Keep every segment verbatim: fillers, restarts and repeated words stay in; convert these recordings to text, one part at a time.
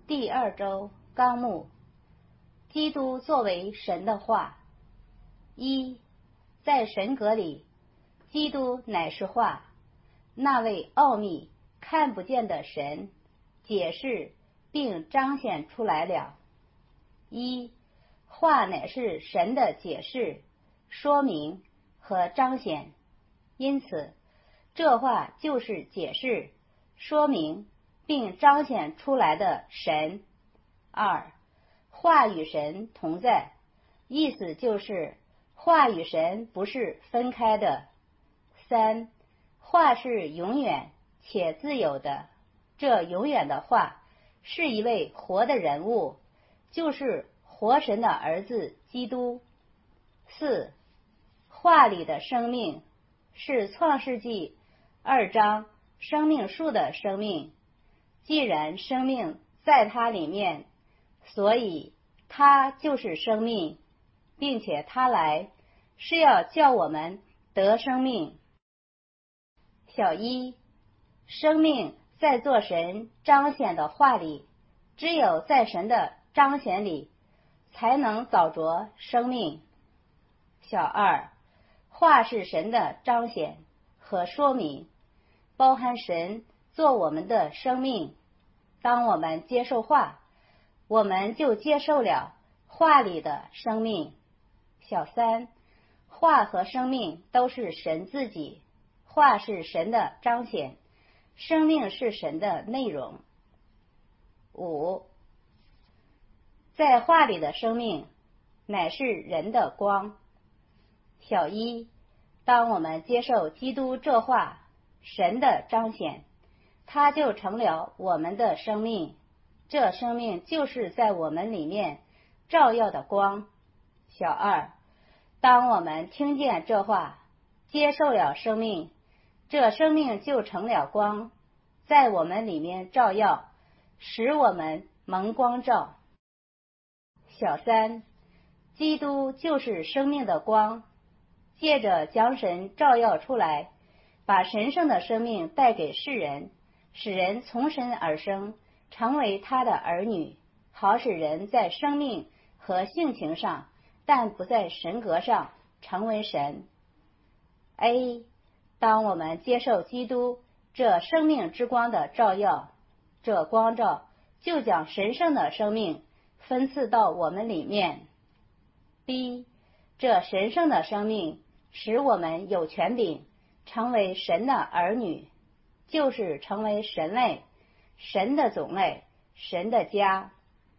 第二周纲目：基督作为神的话。一，在神格里，基督乃是话，那位奥秘看不见的神，解释并彰显出来了。一，话乃是神的解释、说明和彰显，因此这话就是解释、说明并彰显出来的神。二，话与神同在，意思就是话与神不是分开的。三，话是永远且自由的，这永远的话是一位活的人物，就是活神的儿子基督。四，话里的生命是创世纪二章生命树的生命，既然生命在它里面，所以它就是生命，并且它来是要叫我们得生命。小一，生命在做神彰显的话里，只有在神的彰显里才能找着生命。小二，话是神的彰显和说明，包含神做我们的生命。当我们接受话，我们就接受了话里的生命。小三，话和生命都是神自己，话是神的彰显，生命是神的内容。五，在话里的生命乃是人的光。小一，当我们接受基督这话，神的彰显，它就成了我们的生命，这生命就是在我们里面照耀的光。小二，当我们听见这话，接受了生命，这生命就成了光，在我们里面照耀，使我们蒙光照。小三，基督就是生命的光，借着将神照耀出来，把神圣的生命带给世人，使人从神而生，成为他的儿女，好使人在生命和性情上，但不在神格上成为神。A， 当我们接受基督这生命之光的照耀，这光照就将神圣的生命分赐到我们里面。B， 这神圣的生命使我们有权柄成为神的儿女，就是成为神类、神的种类、神的家。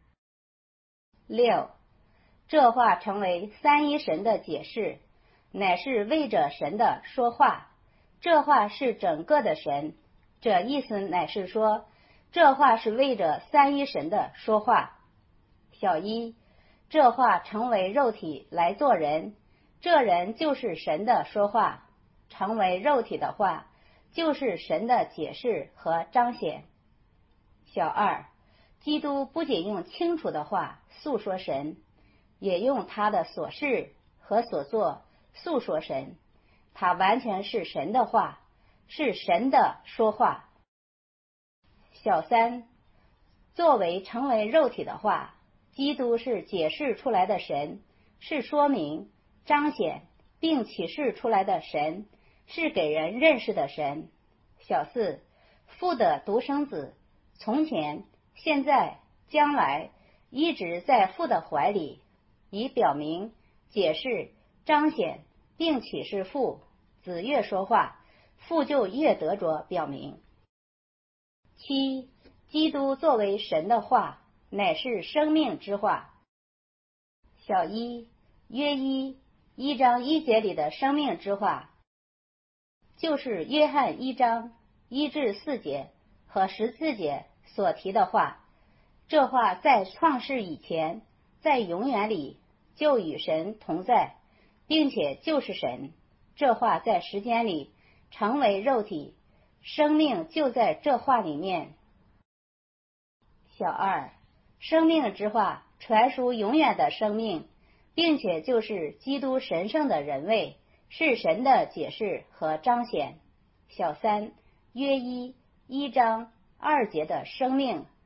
六，这话成为三一神的解释，乃是为着神的说话，这话是整个的神，这意思乃是说，这话是为着三一神的说话。小一，这话成为肉体来做人，这人就是神的说话，成为肉体的话就是神的解释和彰显。小二，基督不仅用清楚的话诉说神，也用他的所事和所作诉说神，他完全是神的话，是神的说话。小三，作为成为肉体的话，基督是解释出来的神，是说明、彰显并启示出来的神，是给人认识的神。小四，父的独生子，从前、现在、将来一直在父的怀里，以表明、解释、彰显并启示父，子越说话，父就越得着表明。七，基督作为神的话，乃是生命之话。小一，约一一章一节里的生命之话，就是约翰一章一至四节和十四节所提的话。这话在创世以前，在永远里就与神同在，并且就是神。这话在时间里成为肉体，生命就在这话里面。小二，生命之话传输永远的生命，并且就是基督神圣的人位，是神的解释和彰显。小三，约一一章二节的生命，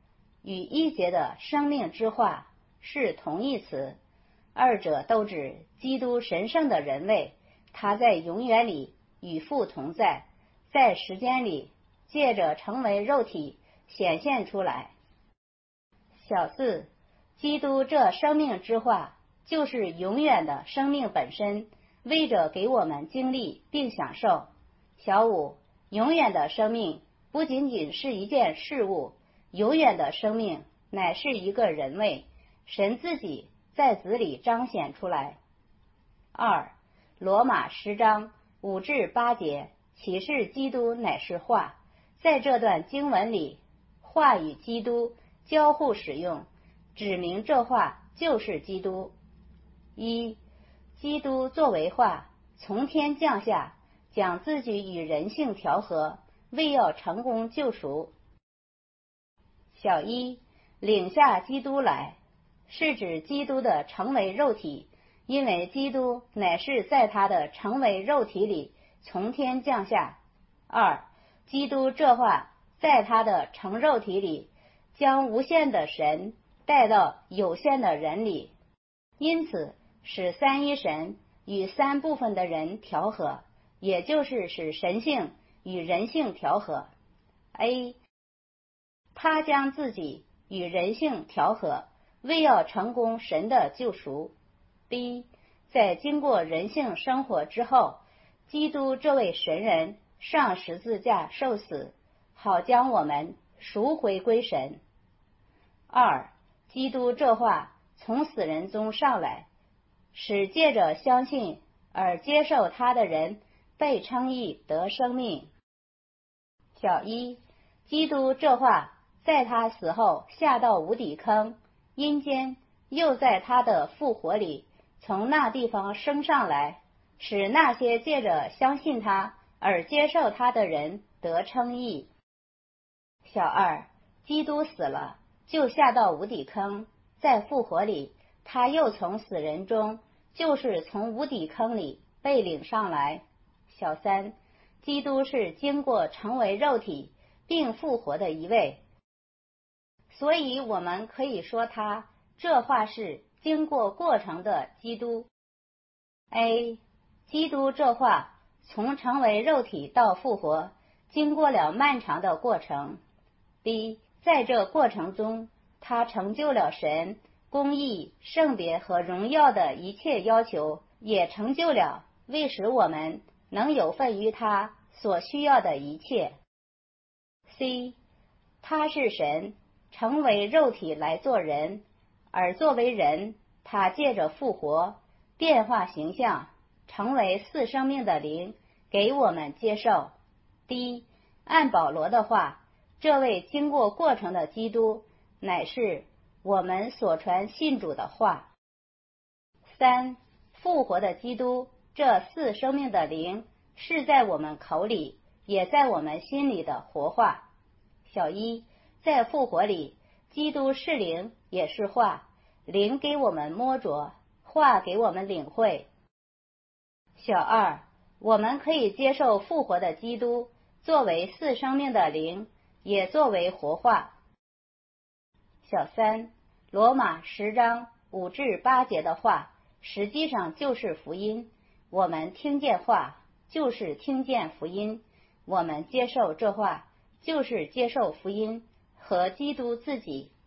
与一节的生命之化是同义词，二者都指基督神圣的人位，他在永远里与父同在，在时间里借着成为肉体显现出来。小四，基督这生命之化就是永远的生命本身，为着给我们经历并享受。小五，永远的生命不仅仅是一件事物，永远的生命乃是一个人位，神自己在子里彰显出来。二，罗马十章五至八节启示基督乃是话，在这段经文里，话与基督交互使用，指明这话就是基督。一，基督作为话从天降下，将自己与人性调和，为要成功救赎。小一，领下基督来，是指基督的成为肉体，因为基督乃是在他的成为肉体里从天降下。二，基督这话在他的成肉体里，将无限的神带到有限的人里，因此使三一神与三部分的人调和，也就是使神性与人性调和。 A， 他将自己与人性调和，为要成功神的救赎。 B， 在经过人性生活之后，基督这位神人上十字架受死，好将我们赎回归神。二，基督这话从死人中上来，使借着相信而接受他的人被称义得生命。小一，基督这话在他死后下到无底坑阴间，又在他的复活里从那地方升上来，使那些借着相信他而接受他的人得称义。小二，基督死了就下到无底坑，在复活里他又从死人中，就是从无底坑里被领上来。小三，基督是经过成为肉体并复活的一位，所以我们可以说他这话是经过过程的基督。 A， 基督这话从成为肉体到复活经过了漫长的过程。 B， 在这过程中他成就了神公义、圣别和荣耀的一切要求，也成就了为使我们能有份于他所需要的一切。 C， 他是神成为肉体来做人，而作为人，他借着复活变化形象，成为四生命的灵给我们接受。 D， 按保罗的话，这位经过过程的基督乃是我们所传信主的话。三，复活的基督这四生命的灵是在我们口里也在我们心里的活话。小一，在复活里，基督是灵也是话，灵给我们摸着，话给我们领会。小二，我们可以接受复活的基督作为四生命的灵，也作为活话。小三，罗马十章五至八节的话实际上就是福音，我们听见话就是听见福音，我们接受这话就是接受福音和基督自己。